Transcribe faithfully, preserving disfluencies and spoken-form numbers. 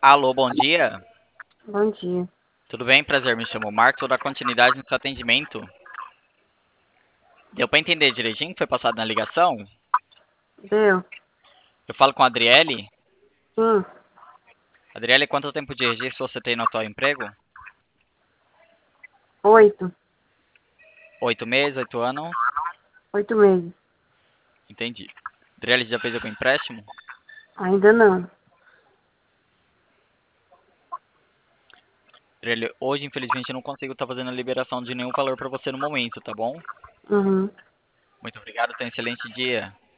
Alô, bom dia. Bom dia. Tudo bem? Prazer, me chamo Marcos, vou dar continuidade no seu atendimento. Deu para entender direitinho o que foi passado na ligação? Deu? Eu falo com a Adriele. Sim. Adriele, quanto tempo de registro você tem no atual emprego? Oito. Oito meses, oito anos? Oito meses. Entendi. Adriele, já fez algum empréstimo? Ainda não. Adriele, hoje infelizmente eu não consigo estar fazendo a liberação de nenhum valor para você no momento, tá bom? Uhum. Muito obrigado, tenha um excelente dia.